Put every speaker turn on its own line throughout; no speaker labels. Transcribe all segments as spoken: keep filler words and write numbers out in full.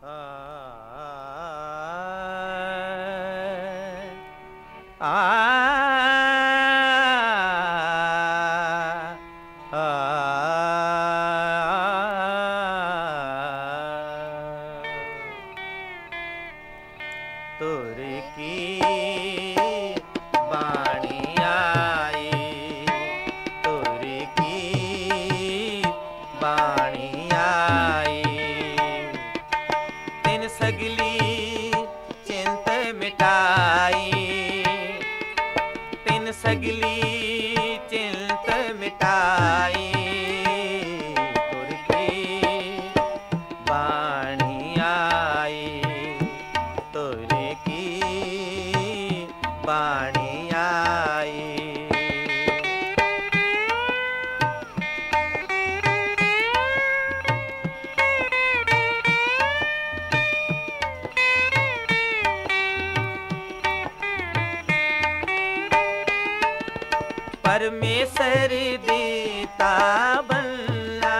तुर की बाणी आई, तुर की बाणी आई, तिन सगली चिंत मिटाई, तिन सगली चिंत मिटाई, तुर की बाणी आई, तुर बाणी आई। परमेश्वर देता बनला,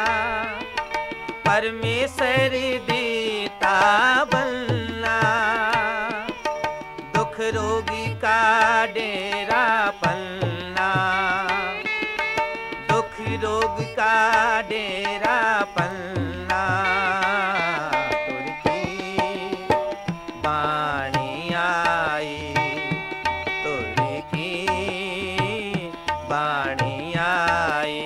परमेश्वर देता बनला, दुख रोगी का डेरा पन्ना, दुख रोग का डेरा पन्ना, तुर की बाणी आई, तुर की बाणी आई।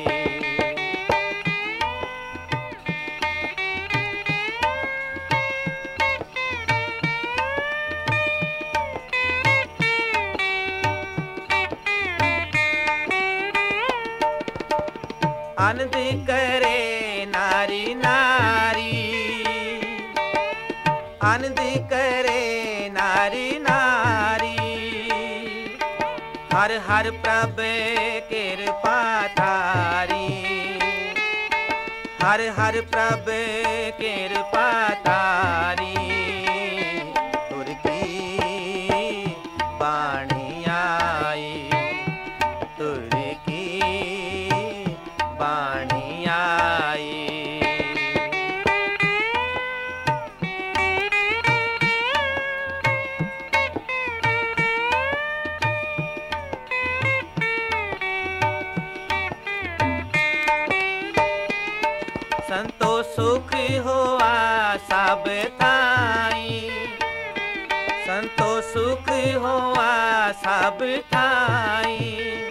आनंद करे नारी नारी, आनंद करे नारी नारी, हर हर प्रभ कृपा तारी, हर हर प्रभ कृपा तारी, तुर की बाणी आई, तुर की बाणी आई। संतो सुख होआ सब थाई, संतो सुख होआ सब थाई,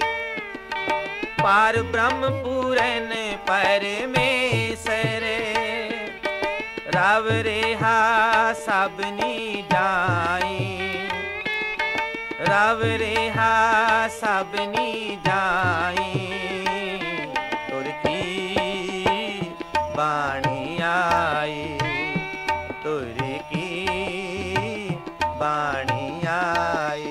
पार ब्रह्म पूरन परमेश्वर, रव रेहा सबनी जाई, रव रेहा सबनी जाई, तुर की बाणी आई, तुर की बाणी आई।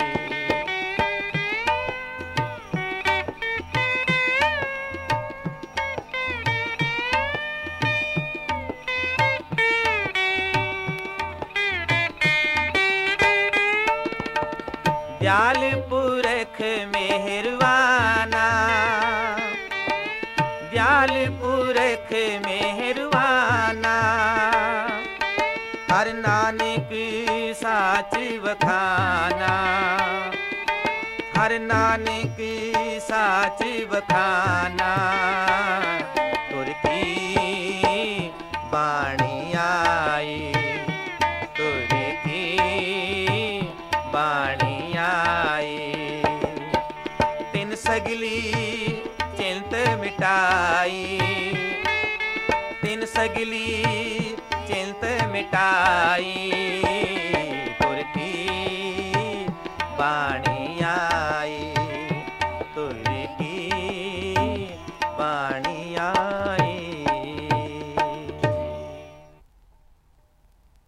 दयाल पुरख मेहरवाना, दयाल पुरख मेहरवाना, हर नानक साच वखाना, हर नानक साच वखाना, तुर की बाणी आई, तुर की बाणी आई, तिन सगली चिंत मिटाई, तिन सगली चिंत मिटाई,